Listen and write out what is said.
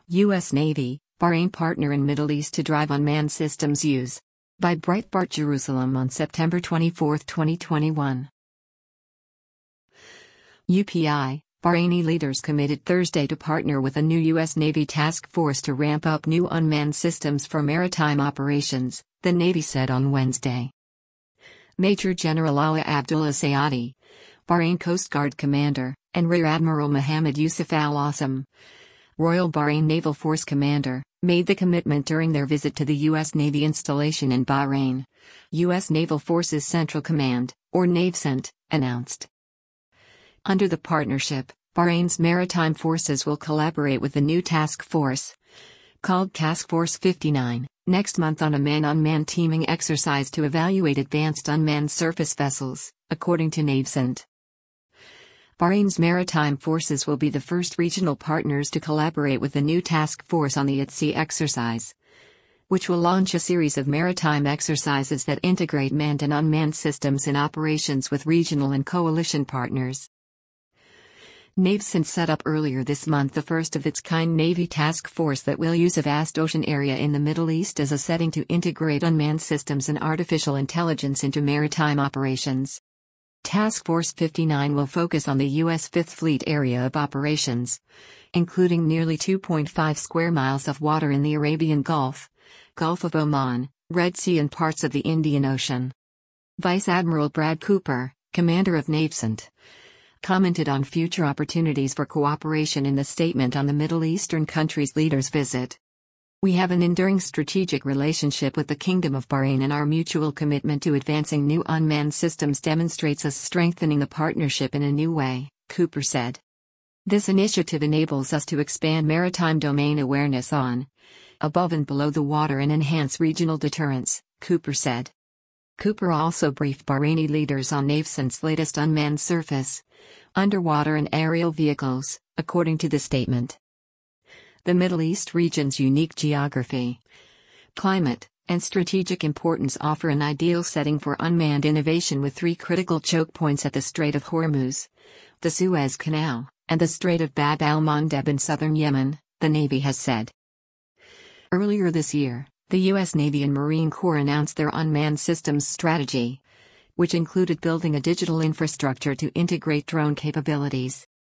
U.S. Navy, Bahrain partner in Middle East to drive unmanned systems use. By Breitbart Jerusalem on September 24, 2021. UPI, Bahraini leaders committed Thursday to partner with a new U.S. Navy task force to ramp up new unmanned systems for maritime operations, the Navy said on Wednesday. Major General Ala Abdullah Sayadi, Bahrain Coast Guard Commander, and Rear Admiral Mohammed Yusuf Al Awsam, Royal Bahrain Naval Force Commander, made the commitment during their visit to the U.S. Navy installation in Bahrain. U.S. Naval Forces Central Command, or NAVCENT, announced. Under the partnership, Bahrain's maritime forces will collaborate with the new task force, called Task Force 59, next month on a man-on-man teaming exercise to evaluate advanced unmanned surface vessels, according to NAVCENT. Bahrain's maritime forces will be the first regional partners to collaborate with the new task force on the at-sea exercise, which will launch a series of maritime exercises that integrate manned and unmanned systems in operations with regional and coalition partners. NAVCENT set up earlier this month the first-of-its-kind Navy task force that will use a vast ocean area in the Middle East as a setting to integrate unmanned systems and artificial intelligence into maritime operations. Task Force 59 will focus on the U.S. Fifth Fleet area of operations, including nearly 2.5 square miles of water in the Arabian Gulf, Gulf of Oman, Red Sea and parts of the Indian Ocean. Vice Admiral Brad Cooper, commander of NAVCENT, commented on future opportunities for cooperation in the statement on the Middle Eastern countries' leaders' visit. We have an enduring strategic relationship with the Kingdom of Bahrain, and our mutual commitment to advancing new unmanned systems demonstrates us strengthening the partnership in a new way, Cooper said. This initiative enables us to expand maritime domain awareness on, above and below the water and enhance regional deterrence, Cooper said. Cooper also briefed Bahraini leaders on NAVCENT's latest unmanned surface, underwater and aerial vehicles, according to the statement. The Middle East region's unique geography, climate, and strategic importance offer an ideal setting for unmanned innovation, with three critical choke points at the Strait of Hormuz, the Suez Canal, and the Strait of Bab al-Mandeb in southern Yemen, the Navy has said. Earlier this year, the U.S. Navy and Marine Corps announced their unmanned systems strategy, which included building a digital infrastructure to integrate drone capabilities.